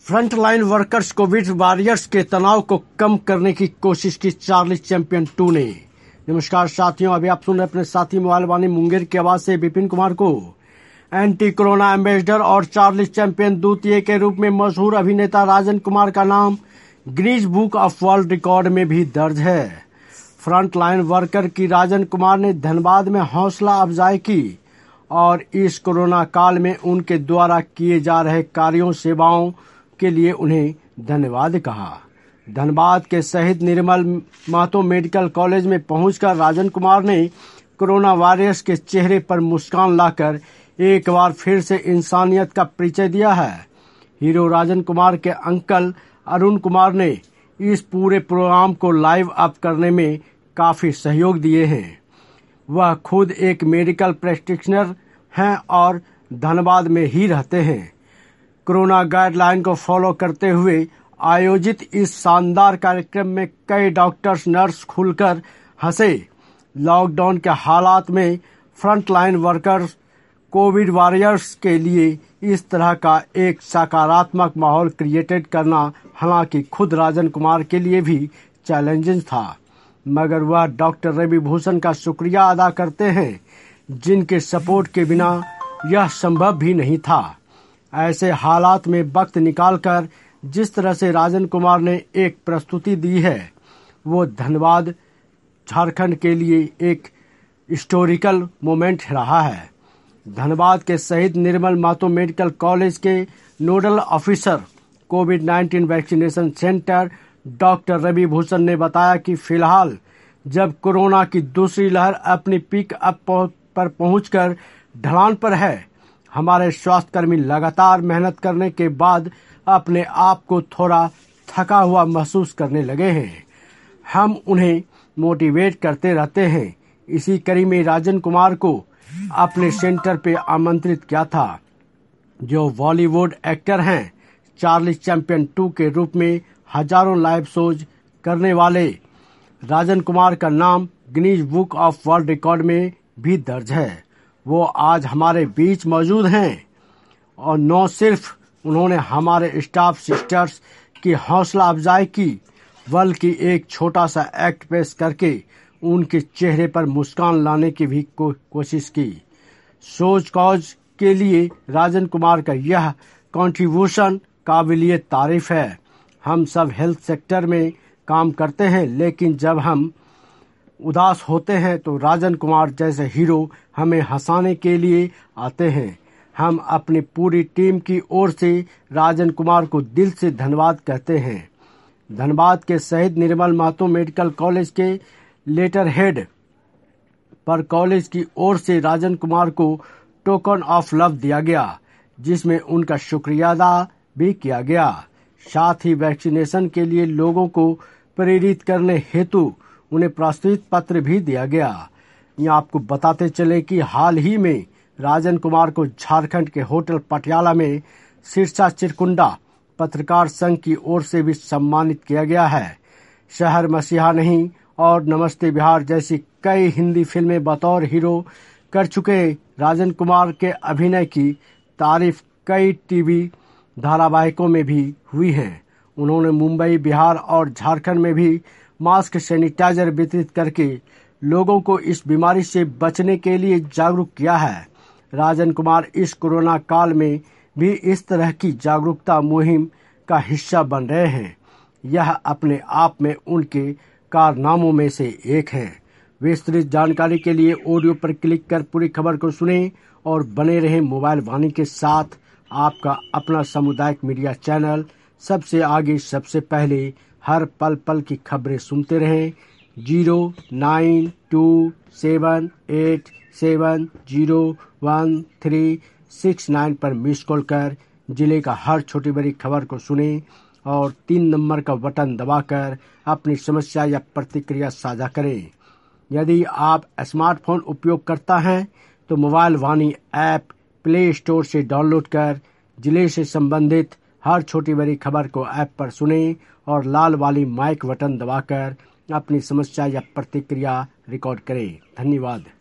Frontline workers Covid warriors के तनाव को कम करने की कोशिश की चार्ली चैंपियन 2 ने। नमस्कार साथियों, अभी आप सुन रहे अपने साथी मोबाइल वाणी मुंगेर की आवाज से विपिन कुमार को। एंटी कोरोना एम्बेसडर और चार्ली चैंपियन द्वितीय के रूप में मशहूर अभिनेता राजन कुमार का नाम Guinness book of world record में भी दर्ज है। फ्रंटलाइन वर्कर की राजन कुमार ने धनबाद में हौसला अफजाई की और इस कोरोना काल में उनके द्वारा किए जा रहे कार्यों सेवाओं के लिए उन्हें धन्यवाद कहा। धनबाद के शहीद निर्मल महतो मेडिकल कॉलेज में पहुंचकर राजन कुमार ने कोरोना वॉरियर्स के चेहरे पर मुस्कान लाकर एक बार फिर से इंसानियत का परिचय दिया है। हीरो राजन कुमार के अंकल अरुण कुमार ने इस पूरे प्रोग्राम को लाइव अप करने में काफी सहयोग दिए हैं। वह खुद एक मेडिकल प्रैक्टिशनर हैं और धनबाद में ही रहते हैं। कोरोना गाइडलाइन को फॉलो करते हुए आयोजित इस शानदार कार्यक्रम में कई डॉक्टर्स नर्स खुलकर हंसे। लॉकडाउन के हालात में फ्रंटलाइन वर्कर्स कोविड वॉरियर्स के लिए इस तरह का एक सकारात्मक माहौल क्रिएटेड करना हालांकि खुद राजन कुमार के लिए भी चैलेंजिंग था, मगर वह डॉक्टर रवि भूषण का शुक्रिया अदा करते हैं जिनके सपोर्ट के बिना यह संभव भी नहीं था। ऐसे हालात में वक्त निकालकर जिस तरह से राजन कुमार ने एक प्रस्तुति दी है वो धनबाद झारखंड के लिए एक हिस्टोरिकल मोमेंट रहा है। धनबाद के शहीद निर्मल महतो मेडिकल कॉलेज के नोडल ऑफिसर कोविड-19 vaccination centre doctor Ravi Bhushan ने बताया कि फिलहाल जब कोरोना की दूसरी लहर अपनी पीक अप पर पहुंचकर ढलान पर है, हमारे स्वास्थ्यकर्मी लगातार मेहनत करने के बाद अपने आप को थोड़ा थका हुआ महसूस करने लगे हैं। हम उन्हें मोटिवेट करते रहते हैं। इसी कड़ी में राजन कुमार को अपने सेंटर पे आमंत्रित किया था, जो बॉलीवुड एक्टर हैं। चार्ली चैंपियन 2 के रूप में हजारों लाइव शोज करने वाले राजन कुमार का नाम Guinness book of world record में भी दर्ज है। वो आज हमारे बीच मौजूद हैं और न सिर्फ उन्होंने हमारे स्टाफ सिस्टर्स की हौसला अफजाई की, बल्कि एक छोटा सा एक्ट पेश करके उनके चेहरे पर मुस्कान लाने की भी कोशिश की। सोच कॉज के लिए राजन कुमार का यह कंट्रीब्यूशन काबिलिए तारीफ है। हम सब हेल्थ सेक्टर में काम करते हैं, लेकिन जब हम उदास होते हैं तो राजन कुमार जैसे हीरो हमें हंसाने के लिए आते हैं। हम अपनी पूरी टीम की ओर से राजन कुमार को दिल से धन्यवाद कहते हैं। धनबाद के शहीद निर्मल महतो मेडिकल कॉलेज के लेटर हेड पर कॉलेज की ओर से राजन कुमार को टोकन ऑफ लव दिया गया, जिसमें उनका शुक्रिया अदा भी किया गया। साथ ही वैक्सीनेशन के लिए लोगों को प्रेरित करने हेतु उन्हें प्रोत्साहित पत्र भी दिया गया। यहाँ आपको बताते चले कि हाल ही में राजन कुमार को झारखंड के होटल पटियाला में सिरसा चिरकुंडा पत्रकार संघ की ओर से भी सम्मानित किया गया है। शहर मसीहा नहीं और नमस्ते बिहार जैसी कई हिंदी फिल्में बतौर हीरो कर चुके राजन कुमार के अभिनय की तारीफ कई टीवी धारावाहिकों में भी हुई है। उन्होंने मुंबई, बिहार और झारखंड में भी मास्क, सैनिटाइजर वितरित करके लोगों को इस बीमारी से बचने के लिए जागरूक किया है। राजन कुमार इस कोरोना काल में भी इस तरह की जागरूकता मुहिम का हिस्सा बन रहे हैं। यह अपने आप में उनके कारनामों में से एक है। विस्तृत जानकारी के लिए ऑडियो पर क्लिक कर पूरी खबर को सुनें और बने रहें मोबाइल वाणी के साथ। आपका अपना सामुदायिक मीडिया चैनल सबसे आगे, सबसे पहले, हर पल पल की खबरें सुनते रहें। 092787011369 पर मिस कॉल कर जिले का हर छोटी बड़ी खबर को सुनें और 3 नंबर का बटन दबाकर अपनी समस्या या प्रतिक्रिया साझा करें। यदि आप स्मार्टफोन उपयोग करता हैं तो mobile Vani app play store से डाउनलोड कर जिले से संबंधित हर छोटी बड़ी खबर को ऐप पर सुनें और लाल वाली माइक बटन दबाकर अपनी समस्या या प्रतिक्रिया रिकॉर्ड करें। धन्यवाद।